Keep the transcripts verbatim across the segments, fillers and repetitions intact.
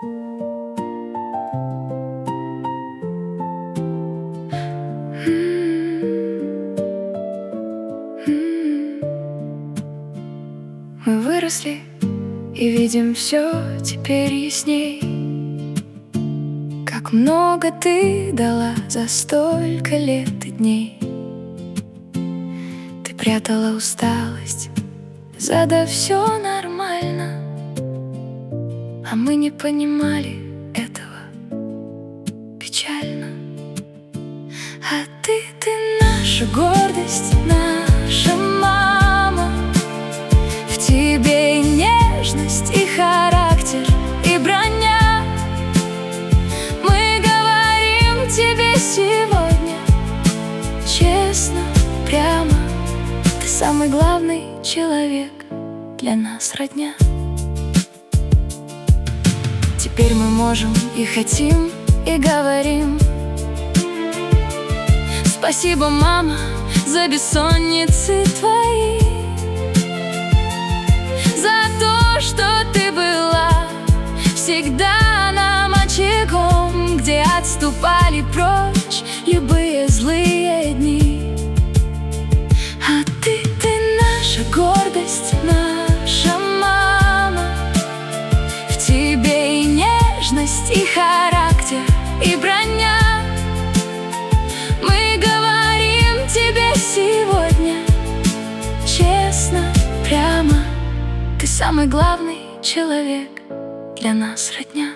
Мы выросли и видим все теперь ясней. Как много ты дала за столько лет и дней. Ты прятала усталость, задав все нормально, а мы не понимали этого, печально. А ты, ты наша гордость, наша мама. В тебе и нежность, и характер, и броня. Мы говорим тебе сегодня честно, прямо: ты самый главный человек, для нас родня. Теперь мы можем и хотим, и говорим: спасибо, мама, за бессонницы твои, за то, что ты была всегда нам очагом, где отступали прочь любые злые дни. А ты, ты наша гордость, наша мама. В тебе и нежность, и характер, и броня. Мы говорим тебе сегодня честно, прямо: ты самый главный человек, для нас родня.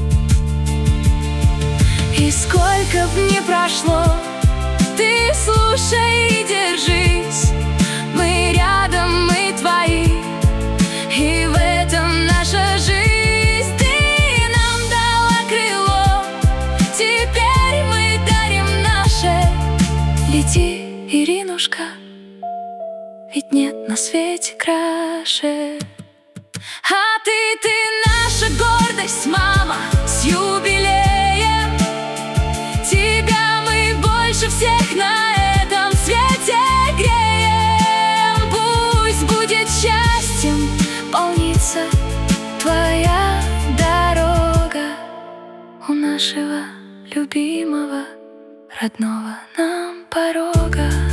И сколько б ни прошло, ты слушай и держись. Мы рядом, мы твои, и в этом наша жизнь. Ты нам дала крыло, теперь мы дарим наше. Лети, Иринушка, ведь нет на свете краше. А ты, ты наша гордость, мама, с юбилеем. Тебя мы больше всех на этом свете греем. Пусть будет счастьем полниться твоя дорога у нашего любимого, родного нам порога.